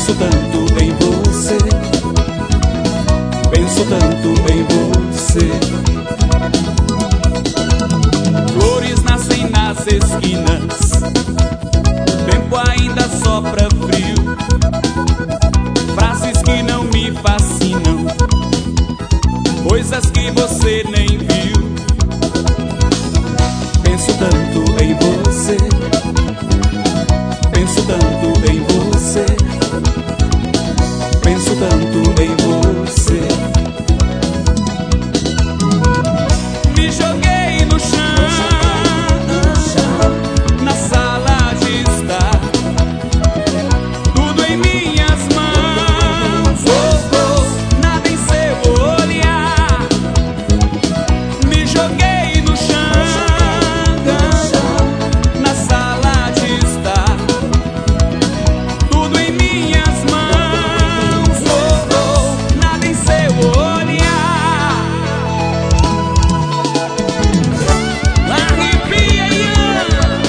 Penso tanto em você, penso tanto em você. Flores nascem nas esquinas, o tempo ainda sopra frio. Frases que não me fascinam, coisas que você nem viu. Penso tanto em você, penso tanto em você, penso tanto em você. Me joguei no chão, na sala de estar, tudo em minhas mãos, nada em seu olhar. Me joguei no chão, na sala de estar, tudo em minhas mãos, nada em seu olhar. Arrepia, Ian.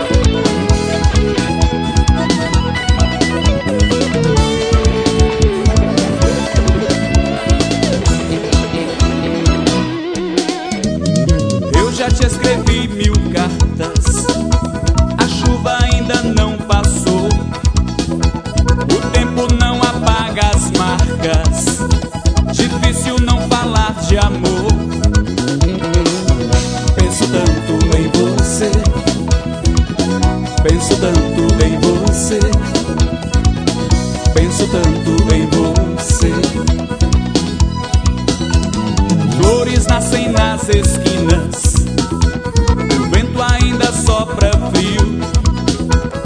Eu já te escrevi 1000 cartas, a chuva ainda não passou, o tempo não apaga as marcas, difícil não falar de amor. Penso tanto em você, penso tanto em você, penso tanto em você. Flores nascem nas esquinas, o vento ainda sopra frio.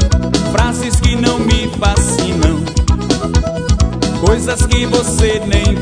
Frases que não me fascinam, coisas que você nem